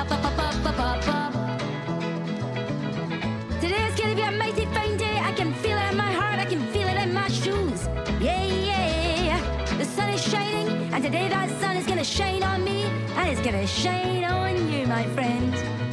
Today's gonna be a mighty fine day. I can feel it in my heart, I can feel it in my shoes. Yeah, yeah. The sun is shining, and today that sun is gonna shine on me, and it's gonna shine on you, my friend.